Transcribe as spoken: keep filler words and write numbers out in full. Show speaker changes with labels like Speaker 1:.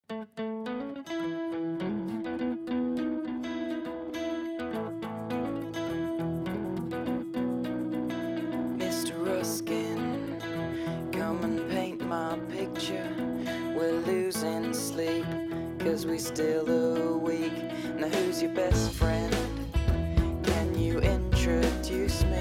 Speaker 1: Mister Ruskin, come and paint my picture. We're losing sleep, cause we still awake. Now who's your best friend? Can you introduce me?